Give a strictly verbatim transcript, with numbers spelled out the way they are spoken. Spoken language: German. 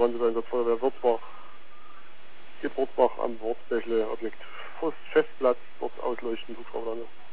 Brandungseinsatz Feuerwehr Würzbach, Gebrotsbach am Wortsbächle, Objekt Festplatz, dort ausleuchten, Hubschrauberlandung.